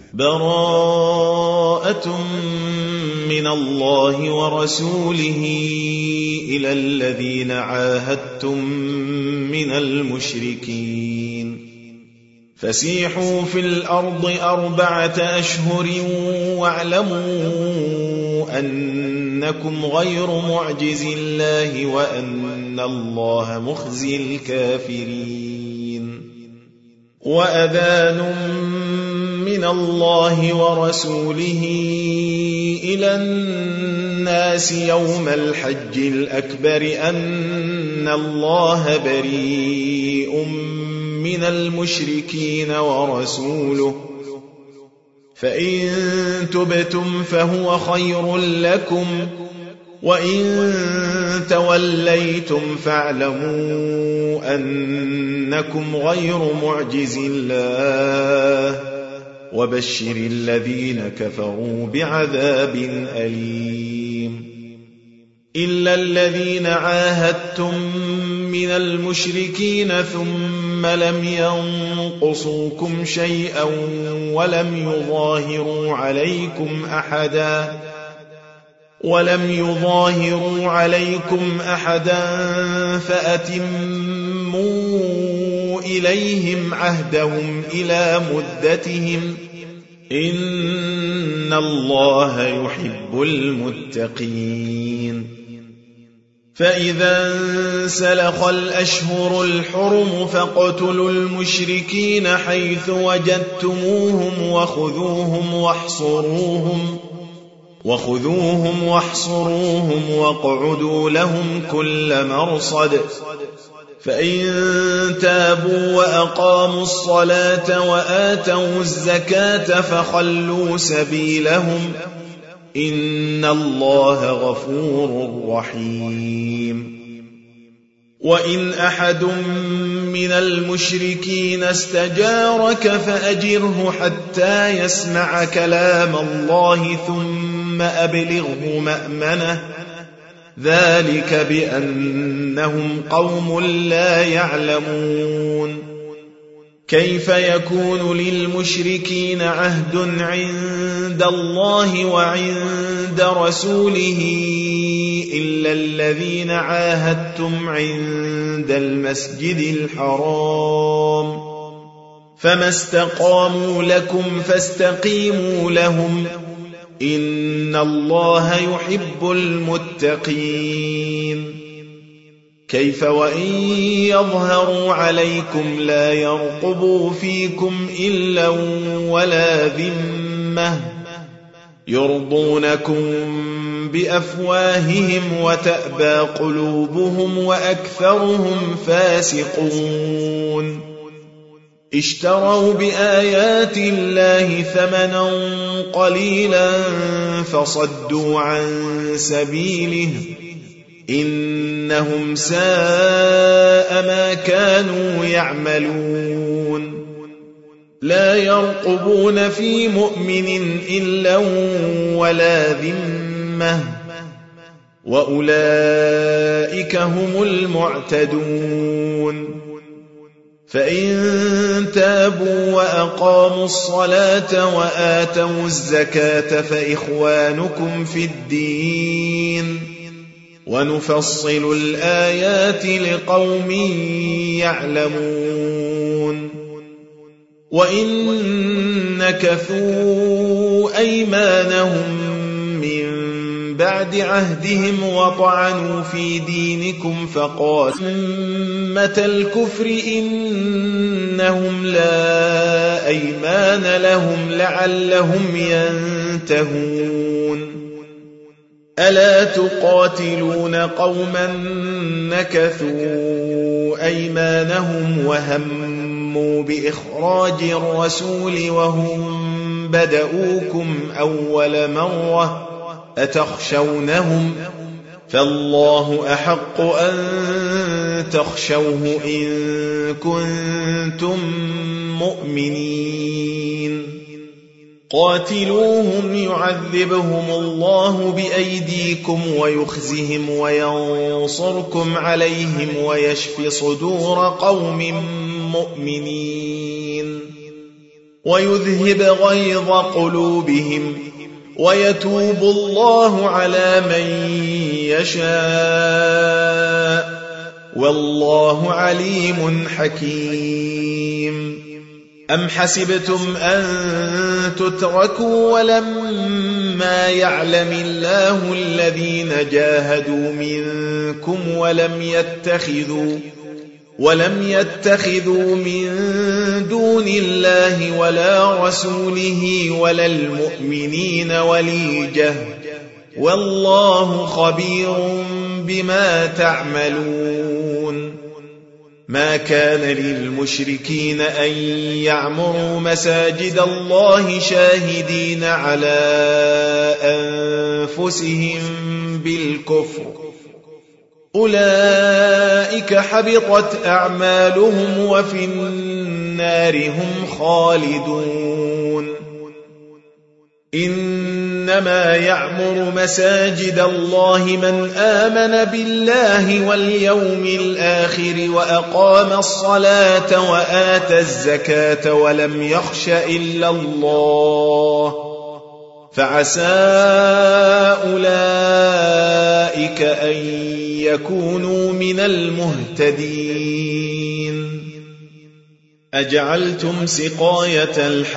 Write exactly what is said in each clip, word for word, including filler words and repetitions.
براءة من الله ورسوله إلى الذين عاهدتم من المشركين فسيحوا في الأرض أربعة أشهر واعلموا أنكم غير معجز الله وأن الله مخزي الكافرين وأذان من الله ورسوله إلى الناس يوم الحج الأكبر أن الله بريء من المشركين ورسوله فإن تبتم فهو خير لكم وإن توليتم فاعلموا أنكم غير معجز الله وبشر الذين كفروا بعذاب أليم إلا الذين عاهدتم من المشركين ثم لم ينقصوكم شيئا ولم يظاهروا عليكم أحدا ولم يظاهروا عليكم أحدا فأتموا إليهم عهدهم إلى مدتهم إن الله يحب المتقين فإذا انسلخ الأشهر الحرم فاقتلوا المشركين حيث وجدتموهم وخذوهم واحصروهم وخذوهم واحصروهم واقعدوا لهم كل مرصد فإن تابوا وأقاموا الصلاة وآتوا الزكاة فخلوا سبيلهم إن الله غفور رحيم وإن أحد من المشركين استجارك فأجره حتى يسمع كلام الله ثم أبلغه مأمنه ذلك بأنهم قوم لا يعلمون كيف يكون للمشركين عهد عند الله وعند رسوله إلا الذين عاهدتم عند المسجد الحرام فما استقاموا لكم فاستقيموا لهم إن الله يحب المتقين كيف وإن يظهروا عليكم لا يرقبوا فيكم إلا ولا ذمة يرضونكم بأفواههم وتأبى قلوبهم وأكثرهم فاسقون اشتروا بآيات الله ثمنا قليلا فصدوا عن سبيله إنهم ساء ما كانوا يعملون لا يرقبون في مؤمن إلا ولا ذمة وأولئك هم المعتدون فإن تابوا وأقاموا الصلاة وآتوا الزكاة فإخوانكم في الدين ونفصل الآيات لقوم يعلمون وإن نكثوا أيمانهم من بعد عهدهم وطعنوا في دينكم فقاتلوا أمة الكفر إنهم لا أيمان لهم لعلهم ينتهون ألا تقاتلون قوما نكثوا أيمانهم وهموا بإخراج الرسول وهم بدؤوكم أول مرة أتخشونهم فالله أحق أن تخشوه إن كنتم مؤمنين قاتلوهم يعذبهم الله بأيديكم ويخزهم وينصركم عليهم ويشف صدور قوم مؤمنين ويذهب غيظ قلوبهم ويتوب الله على من يشاء والله عليم حكيم. أم حسبتم أن تتركوا ولما يعلم الله الذين جاهدوا منكم ولم يتخذوا ولم يتخذوا من دون الله ولا رسوله ولا المؤمنين وليجة والله خبير بما تعملون. ما كان للمشركين أن يعمروا مساجد الله شاهدين على أنفسهم بالكفر أولئك حبطت أعمالهم وفي النار هم خالدون. إنما يعمر مساجد الله من آمن بالله واليوم الآخر وأقام الصلاة وآتى الزكاة ولم يخش إلا الله فعسى أولئك أن يكونوا من المهتدين. أجعلتم سقاية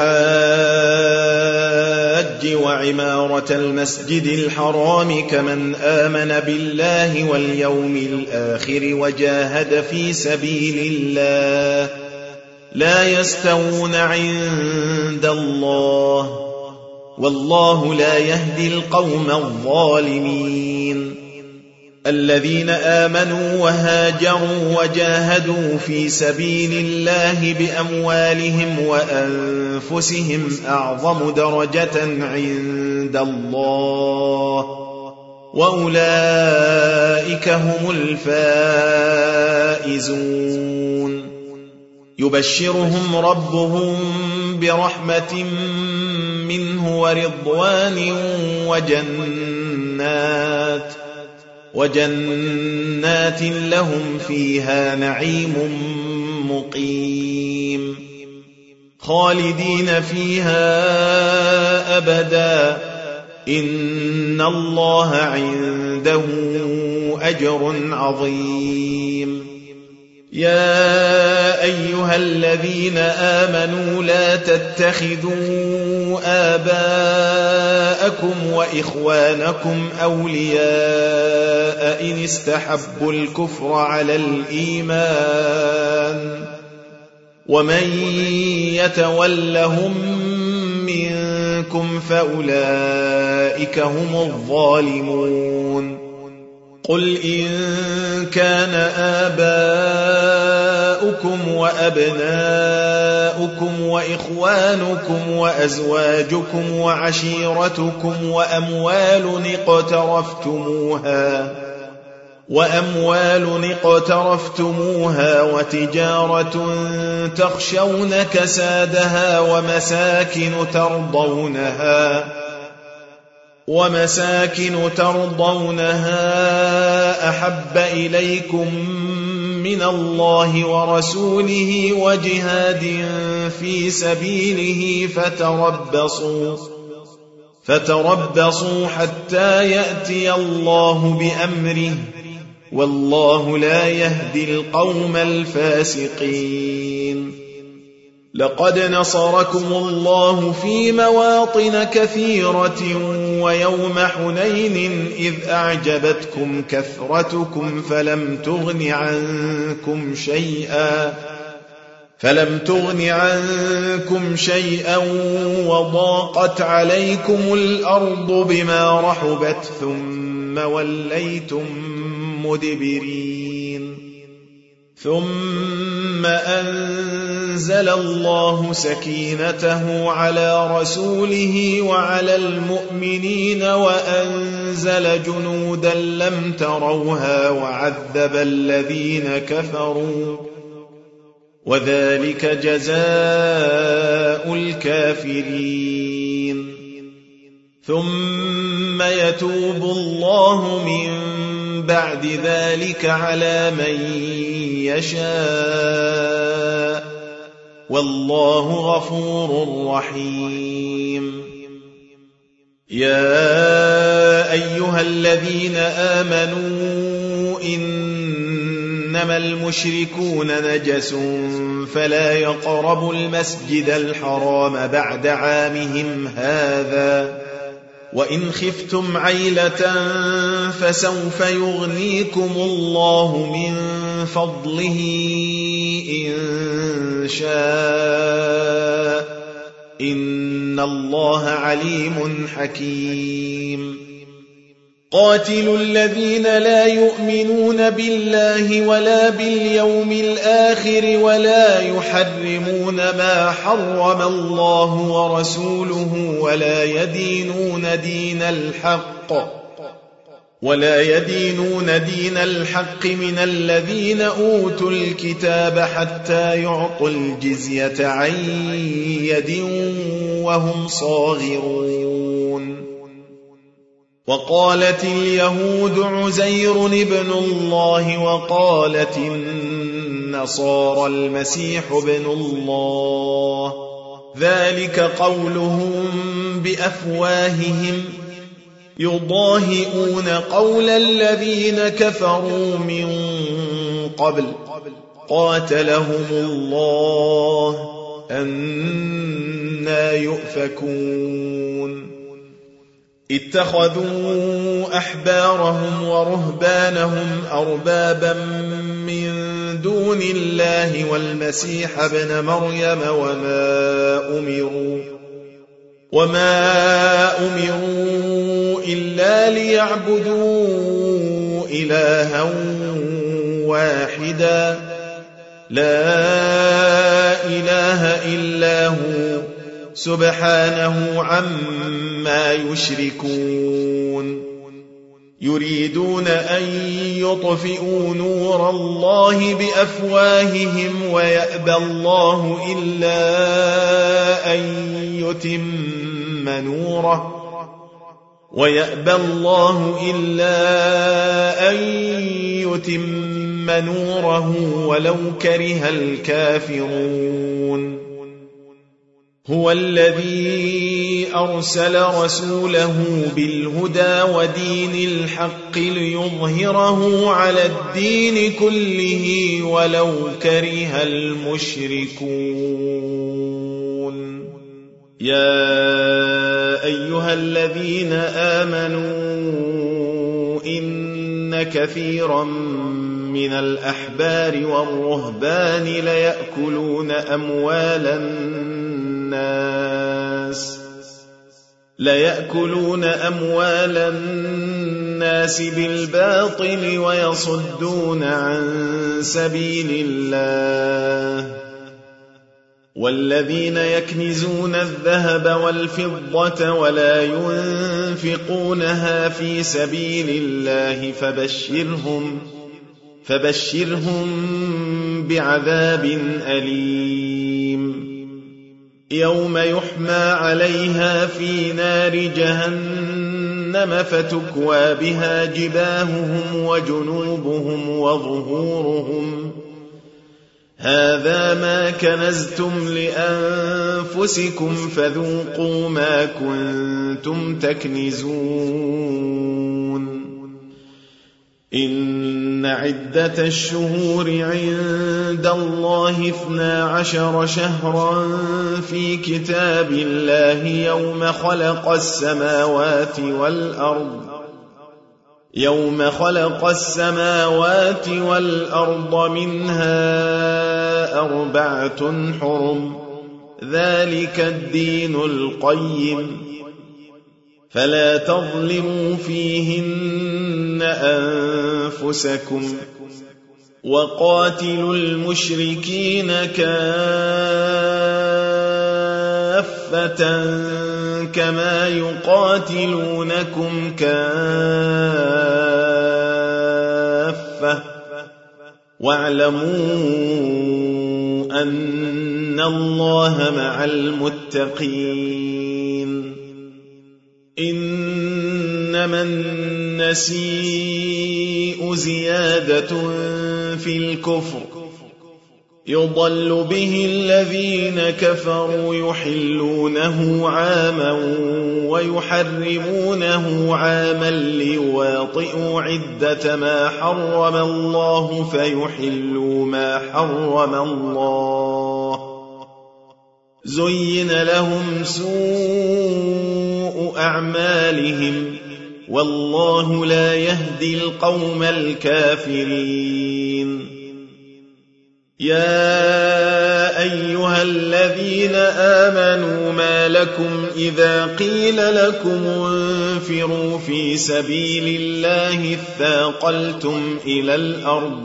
الحاج وعمارة المسجد الحرام كمن آمن بالله واليوم الآخر وجاهد في سبيل الله لا يستوون عند الله والله لا يهدي القوم الظالمين. الذين آمنوا وهاجروا وجاهدوا في سبيل الله بأموالهم وأنفسهم أعظم درجة عند الله وأولئك هم الفائزون. يبشرهم ربهم برحمة منه ورضوان وجنات وجنات لهم فيها نعيم مقيم خالدين فيها أبدا إن الله عنده أجر عظيم. يا أيها الذين آمنوا لا تتخذوا آباءكم وإخوانكم أولياء إن استحبوا الكفر على الإيمان ومن يتولهم منكم فأولئك هم الظالمون. قل إن كان آباؤكم وأبناؤكم وإخوانكم وأزواجكم وعشيرتكم وأموال اقترفتموها وأموال اقترفتموها وتجارة تخشون كسادها ومساكن ترضونها ومساكن ترضونها أحب إليكم من الله ورسوله وجهاد في سبيله فتربصوا فتربصوا حتى يأتي الله بأمره والله لا يهدي القوم الفاسقين. لقد نصركم الله في مواطن كثيرة ويوم حنين إذ أعجبتكم كثرتكم فلم تغن عنكم شيئا فلم تغن عنكم شيئا وضاقت عليكم الأرض بما رحبت ثم وليتم مدبرين. ثم أنزل الله سكينته على رسوله وعلى المؤمنين وأنزل جنودا لم تروها وعذب الذين كفروا وذلك جزاء الكافرين. ثم يتوب الله من بعد ذلك على من يشاء والله غفور رحيم. يا أيها الذين آمنوا إنما المشركون نجس فلا يقربوا المسجد الحرام بعد عامهم هذا وإن خفتم عيلة فسوف يغنيكم الله من فضله إن شاء إن الله عليم حكيم. قاتلوا الذين لا يؤمنون بالله ولا باليوم الآخر ولا يحرمون ما حرم الله ورسوله ولا يدينون دين الحق ولا يدينون دين الحق من الذين أوتوا الكتاب حتى يعطوا الجزية عن يد وهم صاغرون. وقالت اليهود عزير ابن الله وقالت النصارى المسيح ابن الله ذلك قولهم بأفواههم يضاهئون قول الذين كفروا من قبل قاتلهم الله أنى يؤفكون. اتخذوا أحبارهم ورهبانهم أربابا من دون الله والمسيح ابن مريم وما أمروا وما أمروا إلا ليعبدوا إلها واحدا لا إله إلا هو سبحانه عما يشركون. يريدون أن يطفئوا نور الله بأفواههم ويأبى الله إلا أن يتم نوره ويأبى الله إلا أن يتم نوره ولو كره الكافرون. هو الذي أرسل رسوله بالهدى ودين الحق ليظهره على الدين كله ولو كره المشركون. يا أيها الذين آمنوا إن كثيرا من الأحبار والرهبان ليأكلون أموال الناس ليأكلون أموال الناس بالباطل ويصدون عن سبيل الله. والذين يكنزون الذهب والفضة ولا ينفقونها في سبيل الله فبشرهم فبشرهم بعذاب أليم. يوم يحمى عليها في نار جهنم فتكوى بها جباههم وجنوبهم وظهورهم هذا ما كنزتم لأنفسكم فذوقوا ما كنتم تكنزون. إن عدة الشهور عند الله اثنا عشر شهرا في كتاب الله يوم خلق السماوات والأرض يوم خلق السماوات والأرض منها أربعة حرم ذلك الدين القيم فلا تظلموا فيهن أنفسكم وقاتلوا المشركين كافة كما يقاتلونكم كافة واعلموا أن الله مع المتقين. إنما النسيء زيادة في الكفر يضل به الذين كفروا يحلونه عاما ويحرمونه عاما ليواطئوا عدة ما حرم الله فيحلوا ما حرم الله. زين لهم سوء أعمالهم والله لا يهدي القوم الكافرين. يا أيها الذين آمنوا ما لكم إذا قيل لكم انفروا في سبيل الله اثاقلتم إلى الأرض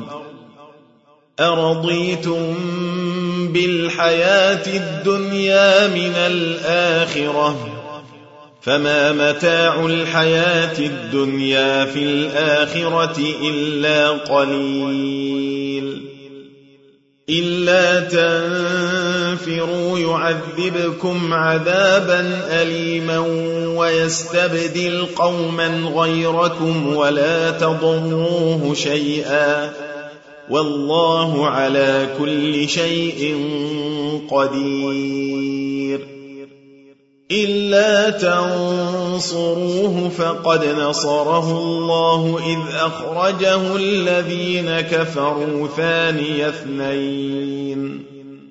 أرضيتم بالحياة الدنيا من الآخرة فما متاع الحياة الدنيا في الآخرة إلا قليل. إلا تنفروا يعذبكم عذابا أليما ويستبدل قوما غيركم ولا تضروه شيئا والله على كل شيء قدير. إلا تنصروه فقد نصره الله إذ أخرجه الذين كفروا ثاني اثنين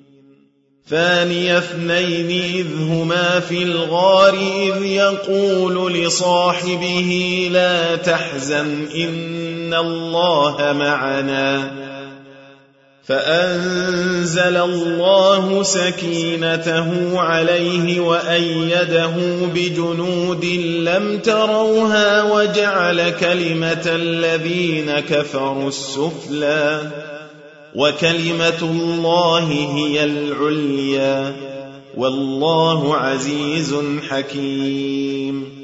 ثاني اثنين إذ هما في الغار إذ يقول لصاحبه لا تحزن إن الله معنا فأنزل الله سكينته عليه وأيده بجنود لم تروها وجعل كلمة الذين كفروا السفلى وكلمة الله هي العليا والله عزيز حكيم.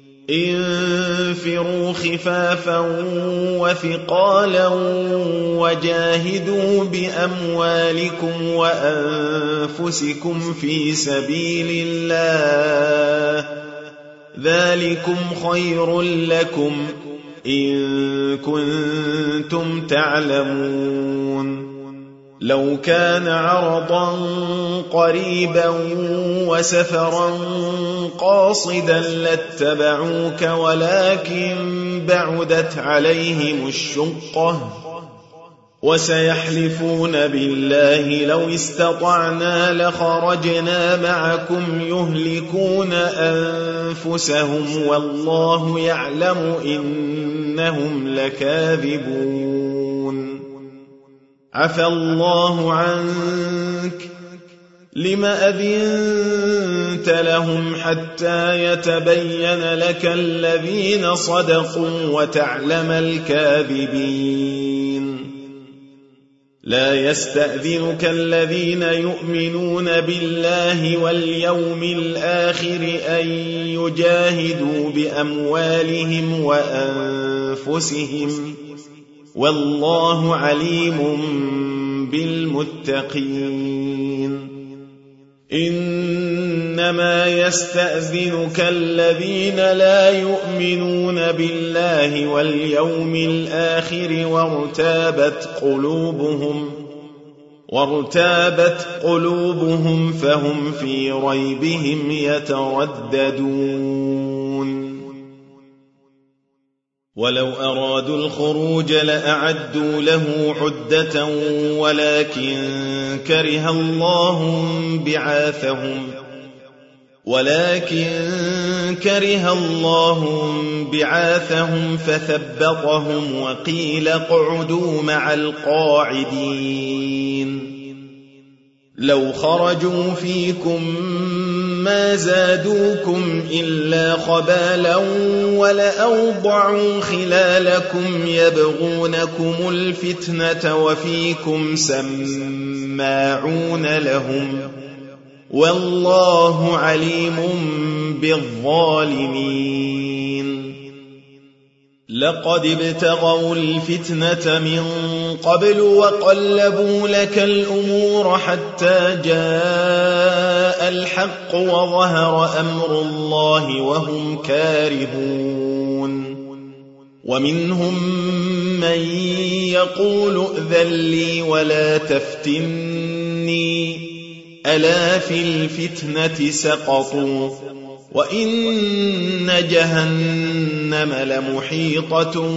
انفروا خفافا وثقالا وجاهدوا بأموالكم وأنفسكم في سبيل الله ذلكم خير لكم إن كنتم تعلمون. لو كان عرضا قريبا وسفرا قاصدا لاتبعوك ولكن بعدت عليهم الشقة وسيحلفون بالله لو استطعنا لخرجنا معكم يهلكون أنفسهم والله يعلم إنهم لكاذبون. عفى الله عنك لم أذنت لهم حتى يتبين لك الذين صدقوا وتعلم الكاذبين. لا يستأذنك الذين يؤمنون بالله واليوم الآخر أن يجاهدوا بأموالهم وأنفسهم والله عليم بالمتقين. إنما يستأذنك الذين لا يؤمنون بالله واليوم الآخر وارتابت قلوبهم وارتابت قلوبهم فهم في ريبهم يترددون. ولو أرادوا الخروج لأعدوا له عدة ولكن كره الله بعاثهم ولكن كره الله بعاثهم فثبطهم وقيل اقعدوا مع القاعدين. لو خرجوا فيكم ما زادوكم إلا خبالا ولأوضعوا خلالكم يبغونكم الفتنة وفيكم سماعون لهم والله عليم بالظالمين. لقد ابتغوا الفتنة من قبل وقلبوا لك الأمور حتى جاء الحق وظهر أمر الله وهم كارهون. ومنهم من يقول ائذن لي ولا تفتن ألا في الفتنة سقطوا وإن جهنم لمحيطة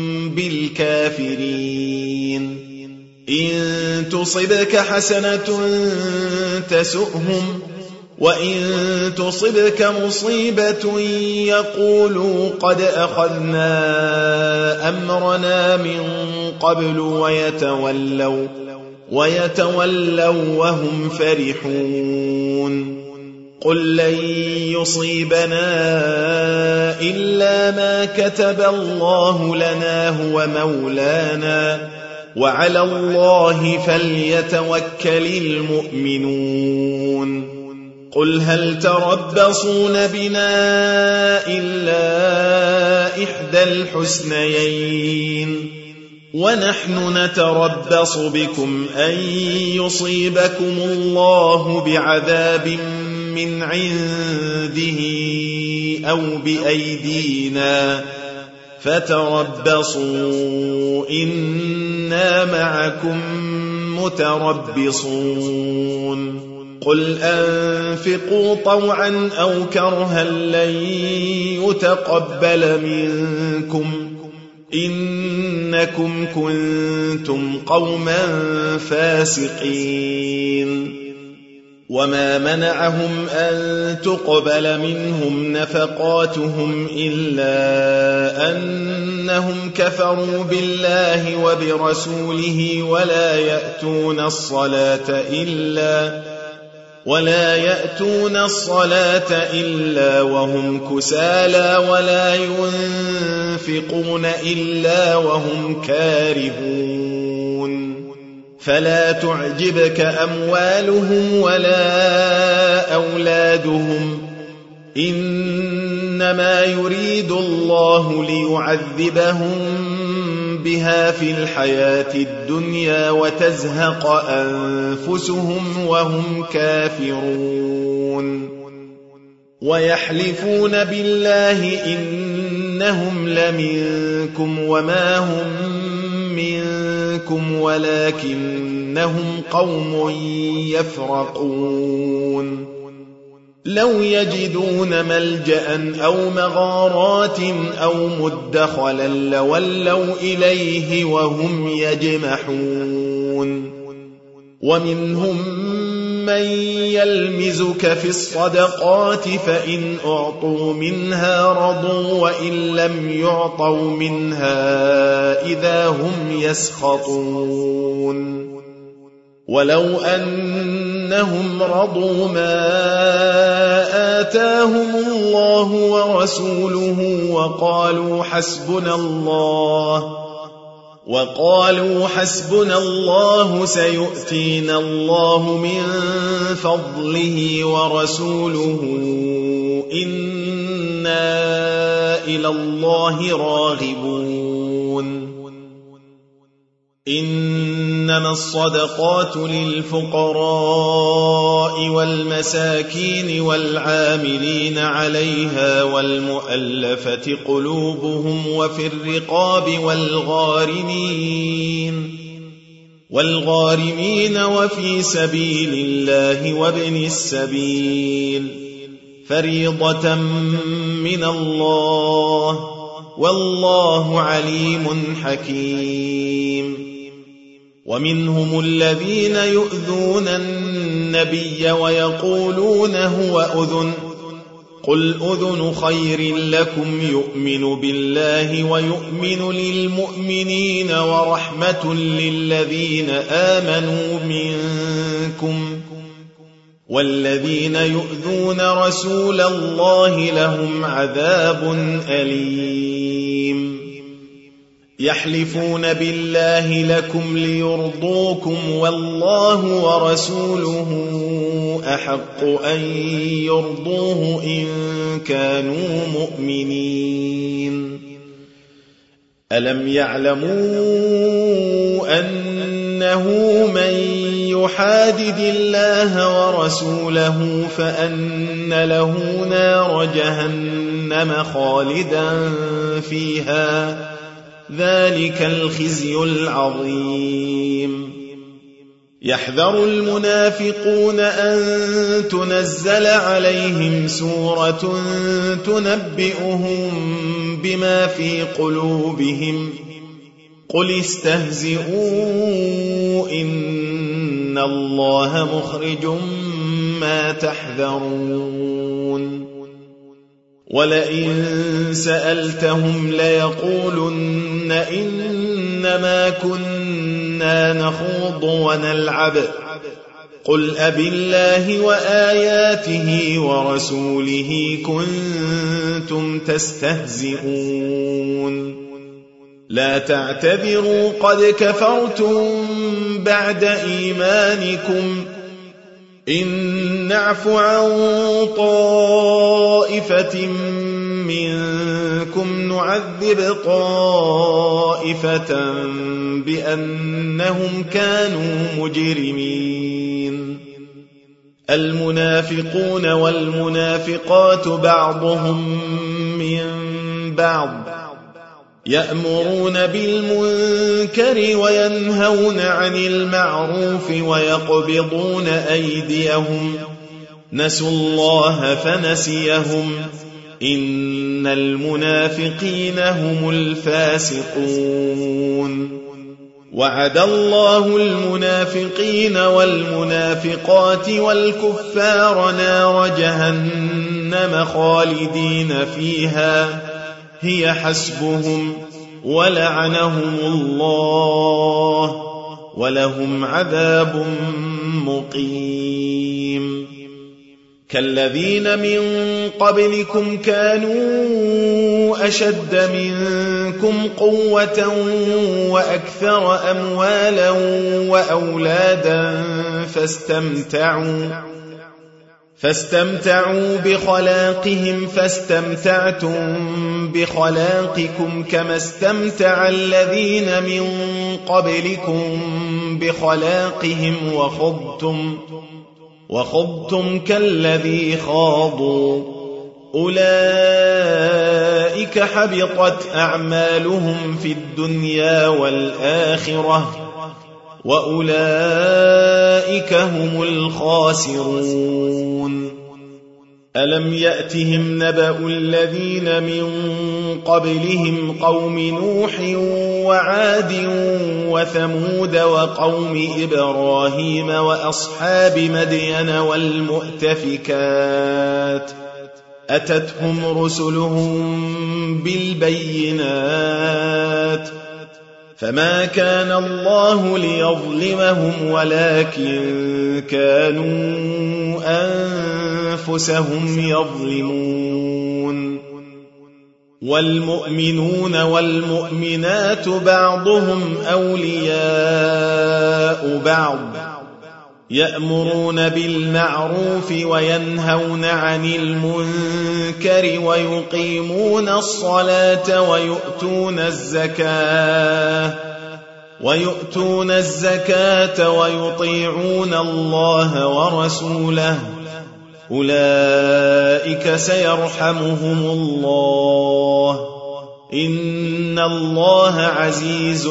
بالكافرين إن تصبك حسنة تسؤهم وإن تصبك مصيبة يقولوا قد أخذنا أمرنا من قبل ويتولوا ويتولوا وهم فرحون قل لن يصيبنا إلا ما كتب الله لنا هو مولانا وعلى الله فليتوكل المؤمنون قل هل تربصون بنا إلا إحدى الحسنيين ونحن نتربص بكم أن يصيبكم الله بعذاب من عنده أو بأيدينا فتربصوا إنا معكم متربصون قل أنفقوا طوعا أو كرها لن يتقبل منكم إنكم كنتم قوما فاسقين وما منعهم أن تقبل منهم نفقاتهم إلا أنهم كفروا بالله وبرسوله ولا يأتون الصلاة إلا ولا يأتون الصلاة إلا وهم كسالى ولا ينفقون إلا وهم كارهون فلا تعجبك أموالهم ولا أولادهم إنما يريد الله ليعذبهم بها في الحياة الدنيا وتزهق أنفسهم وهم كافرون ويحلفون بالله إنهم لمنكم وما هم منكم ولكنهم قوم يفرقون لو يجدون ملجأ أو مغارات أو مدخلا لولوا إليه وهم يجمحون ومنهم من يلمزك في الصدقات فإن أعطوا منها رضوا وإن لم يعطوا منها إذا هم يسخطون ولو أنهم رضوا ما آتاهم الله ورسوله وقالوا حسبنا الله وقالوا حسبنا الله سيؤتينا الله من فضله ورسوله إنا إلى الله راغبون إنما الصدقات للفقراء والمساكين والعاملين عليها والمؤلفة قلوبهم وفي الرقاب والغارمين والغارمين وفي سبيل الله وابن السبيل فريضة من الله والله عليم حكيم ومنهم الذين يؤذون النبي ويقولون هو أذن قل أذن خير لكم يؤمن بالله ويؤمن للمؤمنين ورحمة للذين آمنوا منكم والذين يؤذون رسول الله لهم عذاب أليم يحلفون بالله لكم ليرضوكم والله ورسوله أحق أن يرضوه إن كانوا مؤمنين ألم يعلموا أنه من يحادد الله ورسوله فأن له نار جهنم خالدا فيها ذلك الخزي العظيم يحذر المنافقون أن تنزل عليهم سورة تنبئهم بما في قلوبهم قل استهزئوا إن الله مخرج ما تحذرون ولئن سألتهم ليقولن إنما كنا نخوض ونلعب قل أبالله وآياته ورسوله كنتم تستهزئون لا تعتذروا قد كفرتم بعد إيمانكم إن نعف عن طائفة منكم نعذب طائفة بأنهم كانوا مجرمين المنافقون والمنافقات بعضهم من بعض يأمرون بالمنكر وينهون عن المعروف ويقبضون أيديهم نسوا الله فنسيهم إن المنافقين هم الفاسقون وعد الله المنافقين والمنافقات والكفار نار جهنم خالدين فيها هي حسبهم ولعنهم الله ولهم عذاب مقيم كالذين من قبلكم كانوا أشد منكم قوة وأكثر أموالا وأولادا فاستمتعوا فاستمتعوا بخلاقهم فاستمتعتم بخلاقكم كما استمتع الذين من قبلكم بخلاقهم وخضتم وخضتم كالذي خاضوا أولئك حبطت أعمالهم في الدنيا والآخرة وأولئك هم الخاسرون ألم يأتهم نبأ الذين من قبلهم قوم نوح وعاد وثمود وقوم إبراهيم وأصحاب مدين والمؤتفكات أتتهم رسلهم بالبينات فما كان الله ليظلمهم ولكن كانوا أنفسهم يظلمون والمؤمنون والمؤمنات بعضهم أولياء بعض يأمرون بالمعروف وينهون عن المنكر ويقيمون الصلاة ويؤتون الزكاة ويؤتون الزكاة ويطيعون الله ورسوله أولئك سيرحمهم الله إن الله عزيز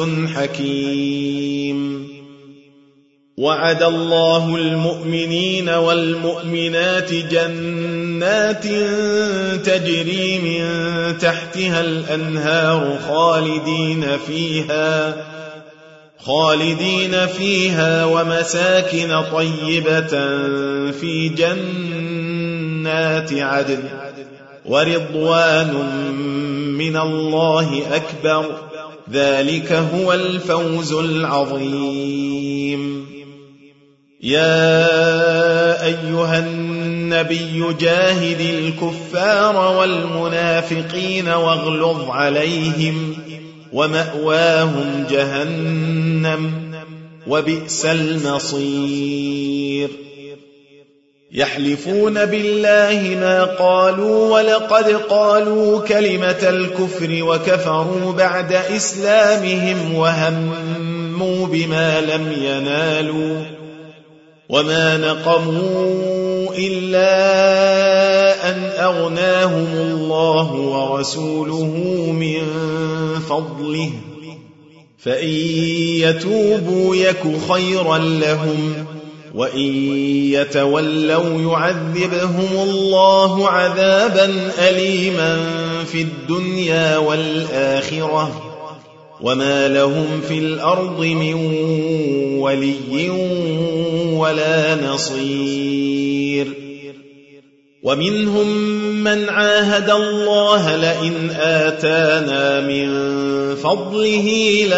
حكيم وعد الله المؤمنين والمؤمنات جنات تجري من تحتها الأنهار خالدين فيها خالدين فيها ومساكن طيبة في جنات عدن ورضوان من الله أكبر ذلك هو الفوز العظيم يا أيها النبي جاهد الكفار والمنافقين واغلظ عليهم ومأواهم جهنم وبئس المصير يحلفون بالله ما قالوا ولقد قالوا كلمة الكفر وكفروا بعد إسلامهم وهموا بما لم ينالوا وما نقموا إلا أن أغناهم الله ورسوله من فضله فإن يتوبوا يك خيرا لهم وإن يتولوا يعذبهم الله عذابا أليما في الدنيا والآخرة وما لهم في الأرض من ولي ولا نصير. ومنهم من عاهد الله لئن آتانا من فضله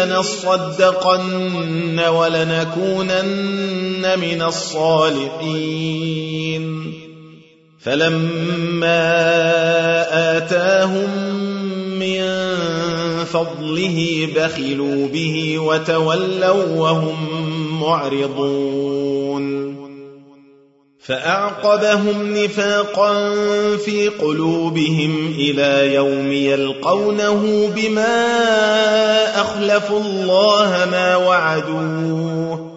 لنصدقن ولنكونن من الصالحين فلما آتاهم من فضله بخلوا به وتولوا وهم معرضون فأعقبهم نفاقا في قلوبهم إلى يوم يلقونه بما أخلفوا الله ما وعدوه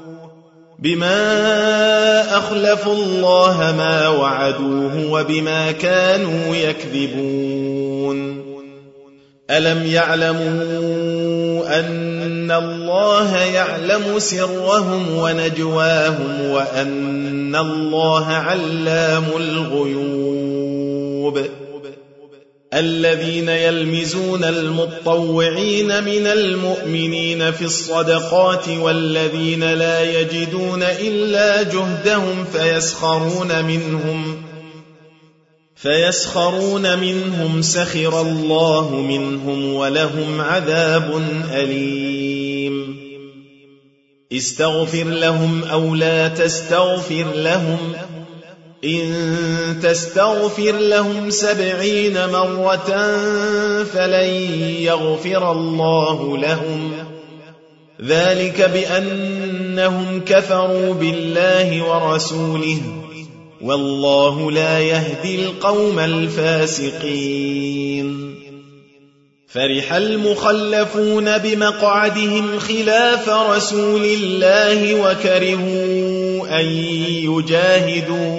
بما أخلفوا الله ما وعدوه وبما كانوا يكذبون. ألم يعلموا أن الله يعلم سرهم ونجواهم وأن الله علام الغيوب. الذين يلمزون المطوعين من المؤمنين في الصدقات والذين لا يجدون إلا جهدهم فيسخرون منهم فيسخرون منهم سخر الله منهم ولهم عذاب أليم. استغفر لهم أو لا تستغفر لهم إن تستغفر لهم سبعين مرة فلن يغفر الله لهم ذلك بأنهم كفروا بالله ورسوله والله لا يهدي القوم الفاسقين. فرح المخلفون بمقعدهم خلاف رسول الله وكرهوا أن يجاهدوا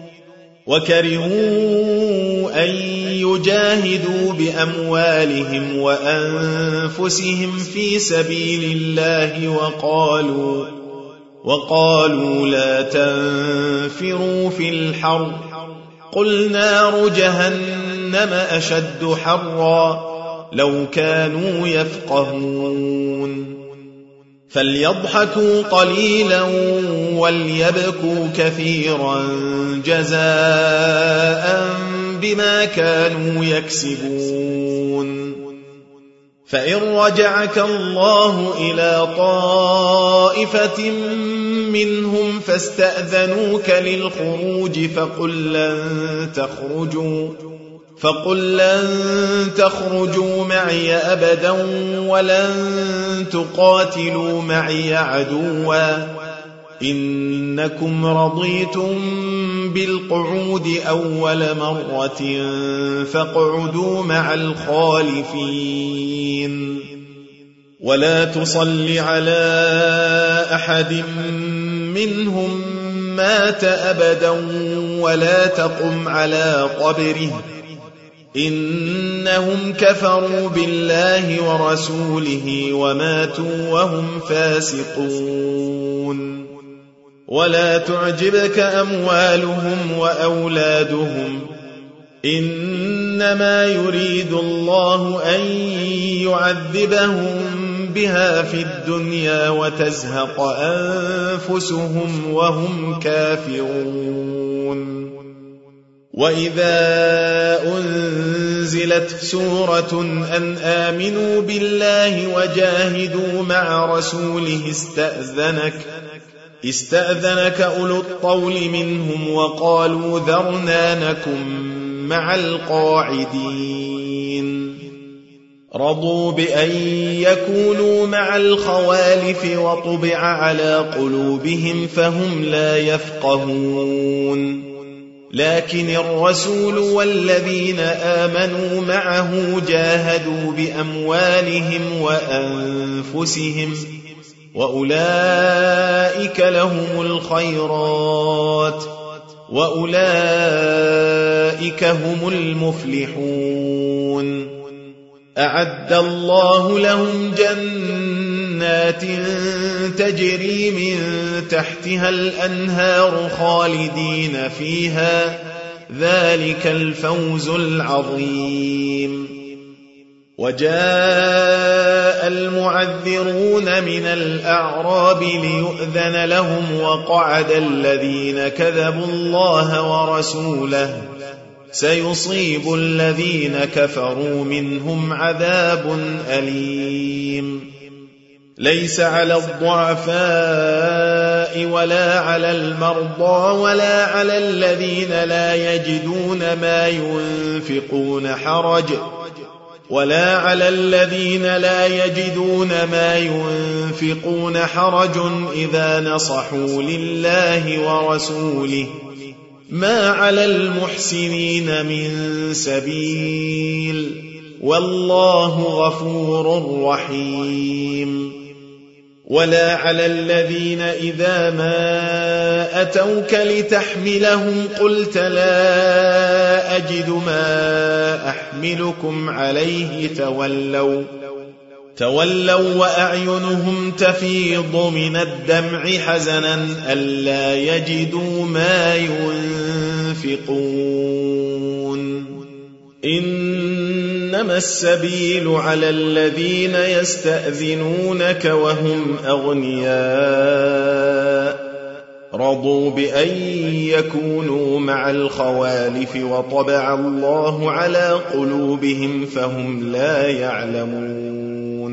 وكرهوا أن يجاهدوا بأموالهم وأنفسهم في سبيل الله وقالوا وقالوا لا تنفروا في الحر قل نار جهنم أشد حرا لو كانوا يفقهون. فليضحكوا قليلا وليبكوا كثيرا جزاء بما كانوا يكسبون. فإن رجعك الله إلى طائفة منهم فاستأذنوك للخروج فقل لن تخرجوا فقل لن تخرجوا معي أبدا ولن تقاتلوا معي عدوا إنكم رضيتم بالقعود أول مرة فاقعدوا مع الخالفين. ولا تصل على أحد منهم مات أبدا ولا تقم على قبره إنهم كفروا بالله ورسوله وماتوا وهم فاسقون. ولا تعجبك أموالهم وأولادهم إنما يريد الله أن يعذبهم بها في الدنيا وتزهق أنفسهم وهم كافرون. وإذا أنزلت سورة أن آمنوا بالله وجاهدوا مع رسوله استأذنك استأذنك أولو الطول منهم وقالوا ذرنا نكن مع القاعدين. رضوا بأن يكونوا مع الخوالف وطبع على قلوبهم فهم لا يفقهون. لكن الرسول والذين آمنوا معه جاهدوا بأموالهم وأنفسهم وأولئك لهم الخيرات وأولئك هم المفلحون. أعد الله لهم جنات جنات تجري من تحتها الأنهار خالدين فيها، ذلك الفوز العظيم. وجاء المعذرون من الأعراب ليؤذن لهم، وقعد الذين كذبوا الله ورسوله، سيصيب الذين كفروا منهم عذاب أليم. ليس على الضعفاء ولا على المرضى ولا على الذين لا يجدون ما ينفقون حرج ولا على الذين لا يجدون ما ينفقون حرج إذا نصحوا لله ورسوله، ما على المحسنين من سبيل، والله غفور رحيم. ولا على الذين إذا ما أتوك لتحملهم قلت لا أجد ما أحملكم عليه تولوا تولوا وأعينهم تفيض من الدمع حزنا ألا يجدوا ما ينفقون. إنما السبيل على الذين يستأذنونك وهم أغنياء رضوا بأن يكونوا مع الخوالف وطبع الله على قلوبهم فهم لا يعلمون.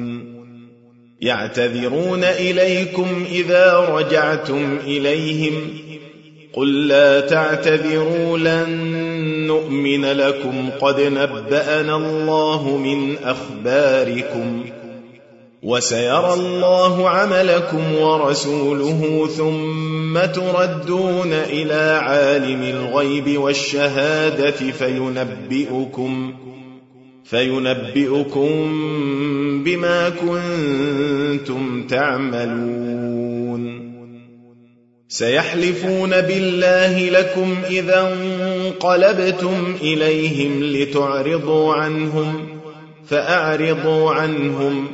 يعتذرون إليكم إذا رجعتم إليهم قل لا تعتذروا لن نؤمن لكم قد نبأنا الله من أخباركم وسيرى الله عملكم ورسوله ثم تردون إلى عالم الغيب والشهادة فينبئكم فينبئكم بما كنتم تعملون. سيحلفون بالله لكم إذا انقلبتم إليهم لتعرضوا عنهم فأعرضوا عنهم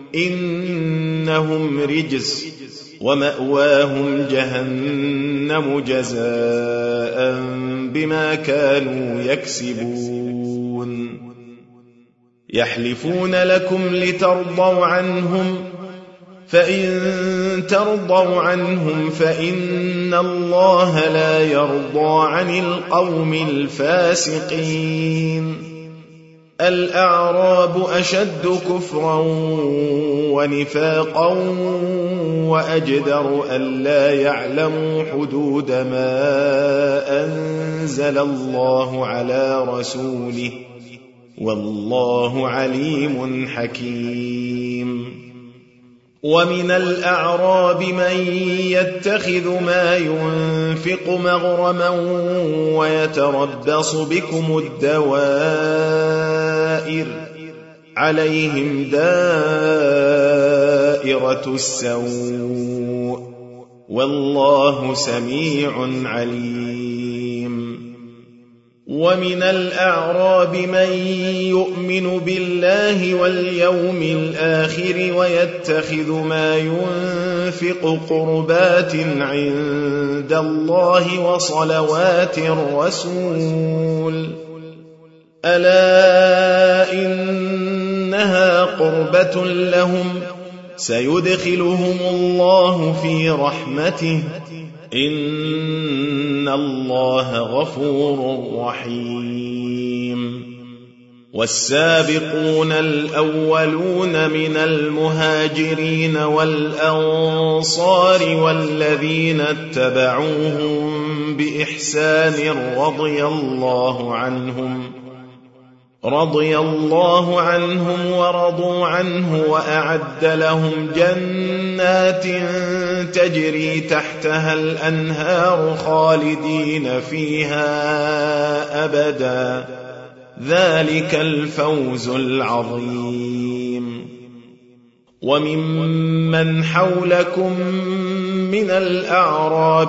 إنهم رجس ومأواهم جهنم جزاء بما كانوا يكسبون. يحلفون لكم لترضوا عنهم فإن ترضوا عنهم فإن الله لا يرضى عن القوم الفاسقين. الأعراب أشد كفرا ونفاقا وأجدر ألا يعلموا حدود ما أنزل الله على رسوله والله عليم حكيم. ومن الأعراب من يتخذ ما ينفق مغرما ويتربص بكم الدوائر عليهم دائرة السوء والله سميع عليم. ومن الأعراب من يؤمن بالله واليوم الآخر ويتخذ ما ينفق قربات عند الله وصلوات الرسول ألا إنها قربة لهم سيدخلهم الله في رحمته إن الله غفور رحيم. والسابقون الأولون من المهاجرين والأنصار والذين اتبعوهم بإحسان رضي الله عنهم رضي الله عنهم ورضوا عنه وأعد لهم جنات تجري تحتها الأنهار خالدين فيها أبدا ذلك الفوز العظيم. وممن حولكم من الأعراب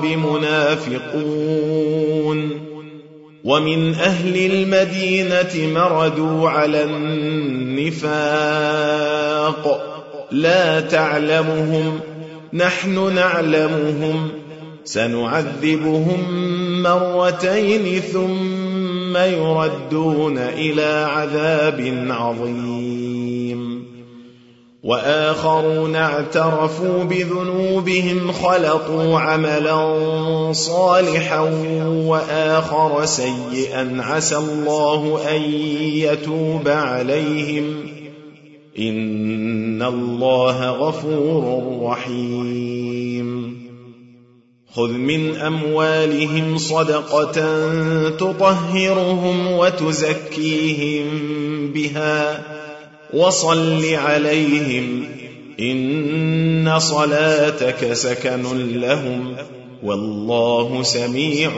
منافقون ومن أهل المدينة مردوا على النفاق لا تعلمهم نحن نعلمهم سنعذبهم مرتين ثم يردون إلى عذاب عظيم وآخرون اعترفوا بذنوبهم خلطوا عملا صالحا وآخر سيئا عسى الله أن يتوب عليهم إن الله غفور رحيم خذ من أموالهم صدقة تطهرهم وتزكيهم بها وصل عليهم إن صلاتك سكن لهم والله سميع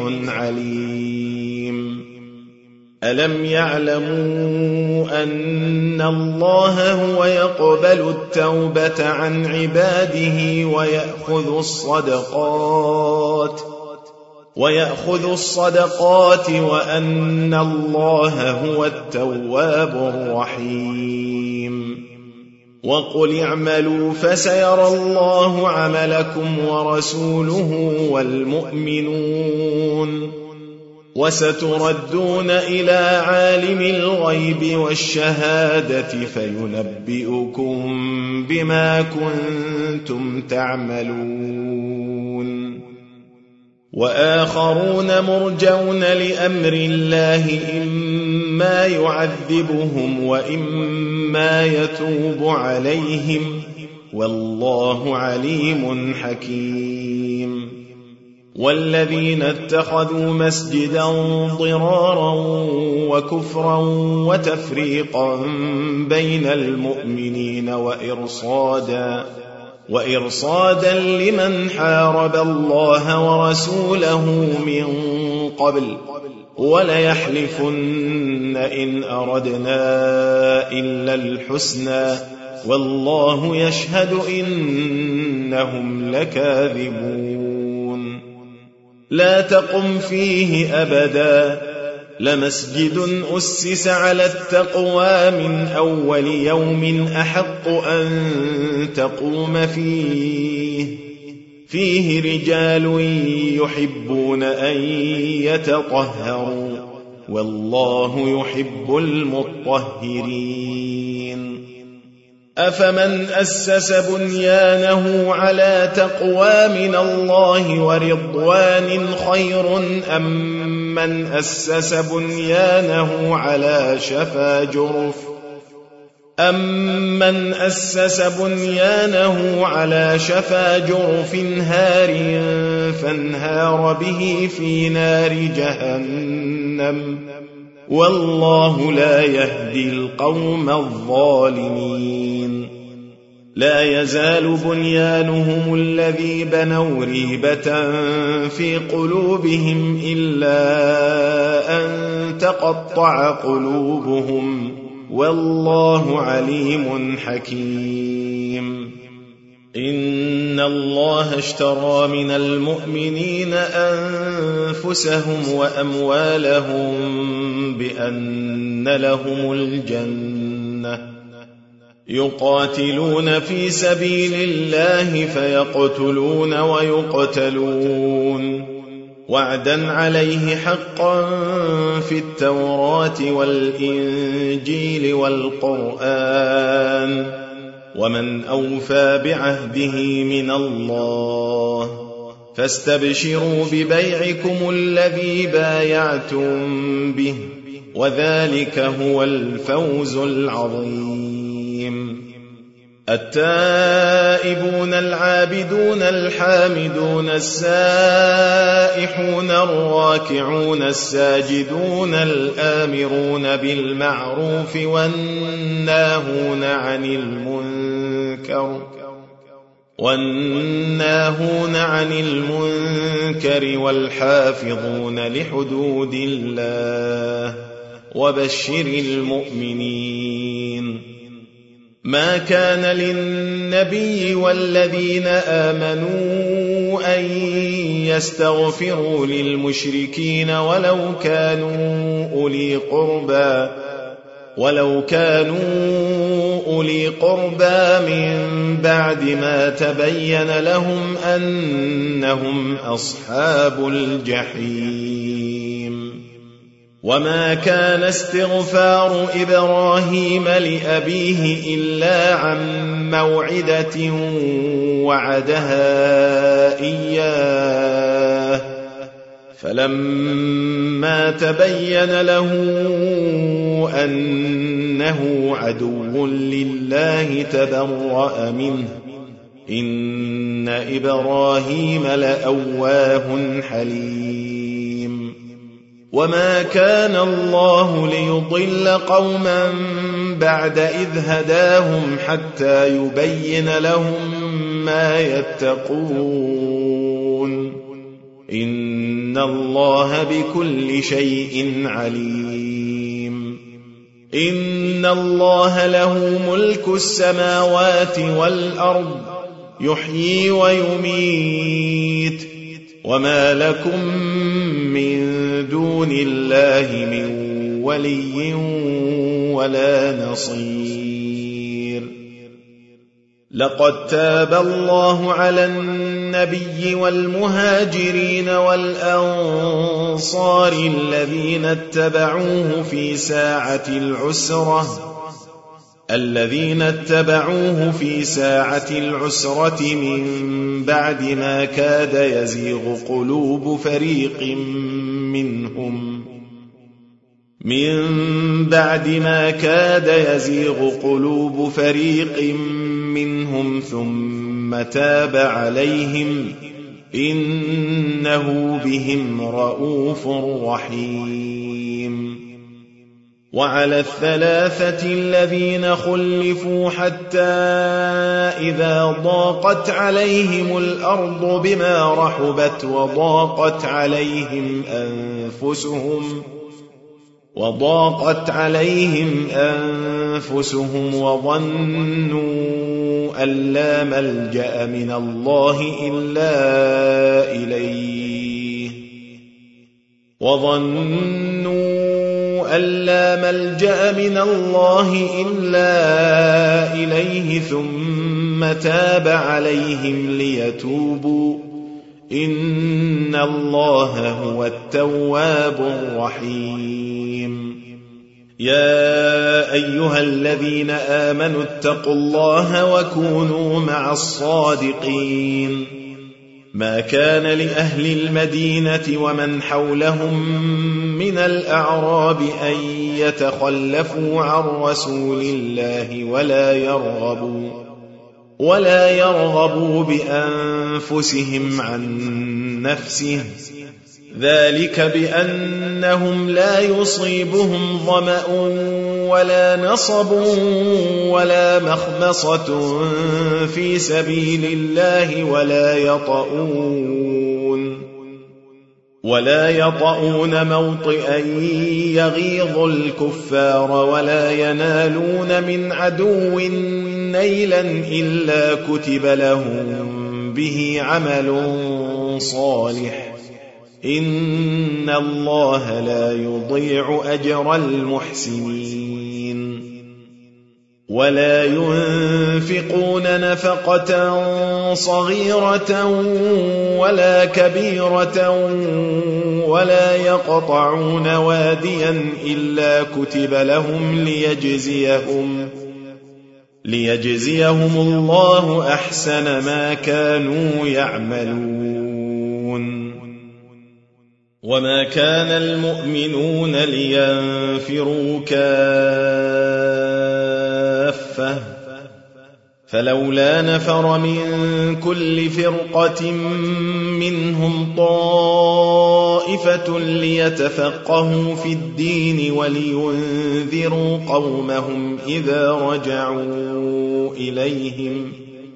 عليم ألم يعلموا أن الله هو يقبل التوبة عن عباده ويأخذ الصدقات ويأخذ الصدقات وأن الله هو التواب الرحيم وقل اعملوا فسيرى الله عملكم ورسوله والمؤمنون وستردون إلى عالم الغيب والشهادة فينبئكم بما كنتم تعملون وآخرون مرجون لأمر الله إما يعذبهم وإما يتوب عليهم والله عليم حكيم والذين اتخذوا مسجدا ضرارا وكفرا وتفريقا بين المؤمنين وإرصادا وإرصادا لمن حارب الله ورسوله من قبل وليحلفن إن أردنا إلا الحسنى والله يشهد إنهم لكاذبون لا تقم فيه أبدا لمسجد أسس على التقوى من أول يوم أحق أن تقوم فيه فيه رجال يحبون أن يتطهروا والله يحب المطهرين أفمن أسس بنيانه على تقوى من الله ورضوان خير أم من أسس بنيانه على شفا جرف أمن أسس بنيانه على شفا جرف هار فانهار به في نار جهنم والله لا يهدي القوم الظالمين لا يزال بنيانهم الذي بنوا ريبة في قلوبهم إلا أن تقطع قلوبهم والله عليم حكيم إن الله اشترى من المؤمنين أنفسهم وأموالهم بأن لهم الجنة يقاتلون في سبيل الله فيقتلون ويقتلون وعدا عليه حقا في التوراة والإنجيل والقرآن ومن أوفى بعهده من الله فاستبشروا ببيعكم الذي بايعتم به وذلك هو الفوز العظيم التائبون العابدون الحامدون السائحون الراكعون الساجدون الآمرون بالمعروف والناهون عن المنكر والناهون عن المنكر والحافظون لحدود الله وبشر المؤمنين ما كان للنبي والذين آمنوا أن يستغفروا للمشركين ولو كانوا أولي قربى ولو كانوا أولي قربى من بعد ما تبين لهم أنهم أصحاب الجحيم. وما كان استغفار إبراهيم لأبيه إلا عن موعدة وعدها إياه فلما تبين له أنه عدو لله تبرأ منه إن إبراهيم لأواه حليم. وما كان الله ليضل قوما بعد إذ هداهم حتى يبين لهم ما يتقون إن الله بكل شيء عليم. إن الله له ملك السماوات والأرض يحيي ويميت وما لكم من دون الله من ولي ولا نصير. لقد تاب الله على النبي والمهاجرين والأنصار الذين اتبعوه في ساعة العسرة الذين اتبعوه في ساعة العسرة من بعد ما كاد يزيغ قلوب فريق منهم من بعد ما كاد يزيغ قلوب فريق منهم ثم تاب عليهم إنه بهم رءوف رحيم. وعلى الثلاثة الذين خلفوا حتى إذا ضاقت عليهم الأرض بما رحبت وضاقت عليهم أنفسهم وضاقت عليهم أنفسهم وظنوا أن لا ملجأ من الله إلا إليه وظنوا أن لا ملجأ من الله إلا إليه ثم تاب عليهم ليتوبوا إن الله هو التواب الرحيم. يا أيها الذين آمنوا اتقوا الله وكونوا مع الصادقين. ما كان لأهل المدينة ومن حولهم من الأعراب أن يتخلفوا عن رسول الله ولا يرغبوا ولا يرغبوا بأنفسهم عن نفسه ذلك بأنهم لا يصيبهم ظمأ ولا نصب ولا مخمصة في سبيل الله ولا يطؤون ولا يطؤون موطئا يغيظ الكفار ولا ينالون من عدو نيلا إلا كتب لهم به عمل صالح إن الله لا يضيع أجر المحسنين. ولا ينفقون نفقة صغيرة ولا كبيرة ولا يقطعون واديا إلا كتب لهم ليجزيهم ليجزيهم الله أحسن ما كانوا يعملون. وما كان المؤمنون لينفروا كافة فلولا نفر من كل فرقة منهم طائفة ليتفقهوا في الدين ولينذروا قومهم إذا رجعوا إليهم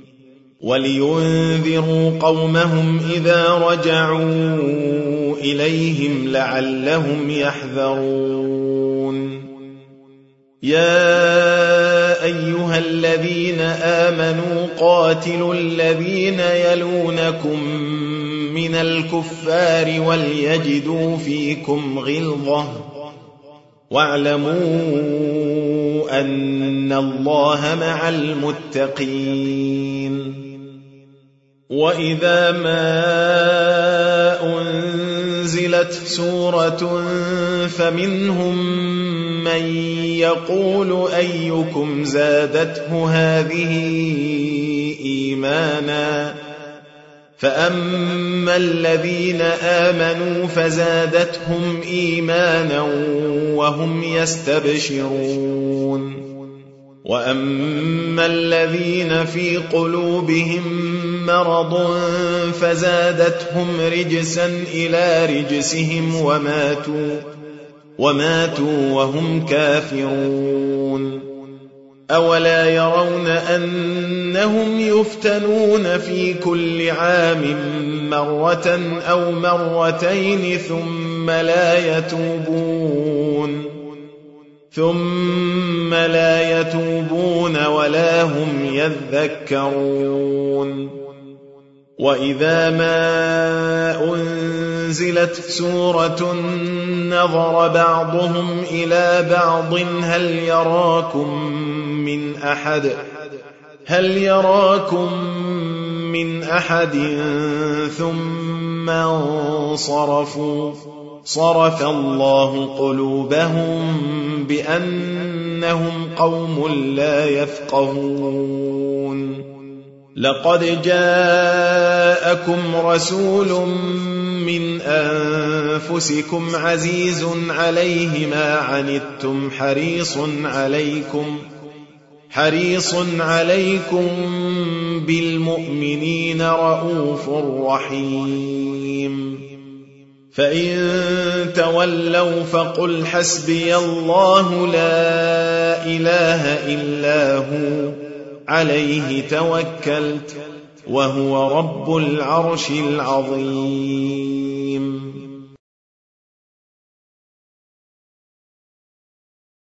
ولينذروا قومهم إذا رجعوا إليهم لعلهم يحذرون. يا أيها الذين آمنوا قاتلوا الذين يلونكم من الكفار وليجدوا فيكم غلظة واعلموا أن الله مع المتقين. وإذا ما أنزلت سورة فمنهم من يقول أيكم زادته هذه إيمانا فأما الذين آمنوا فزادتهم إيمانا وهم يستبشرون وأما الذين في قلوبهم مرض فزادتهم رجسا إلى رجسهم وماتوا وماتوا وهم كافرون. أولا يرون أنهم يفتنون في كل عام مرة أو مرتين ثم لا يتوبون ثم لا يتوبون ولا هم يذكرون. وإذا ما أنزلت سورة نظر بعضهم إلى بعض هل يراكم من أحد هل يراكم من أحد ثم انصرفوا صرف الله قلوبهم بأنهم قوم لا يفقهون. لقد جاءكم رسول من أنفسكم عزيز عليه ما عنتم حريص عليكم حريص عليكم بالمؤمنين رؤوف رحيم. فإن تولوا فقل حسبي الله لا إله إلا هو عليه توكلت وهو رب العرش العظيم.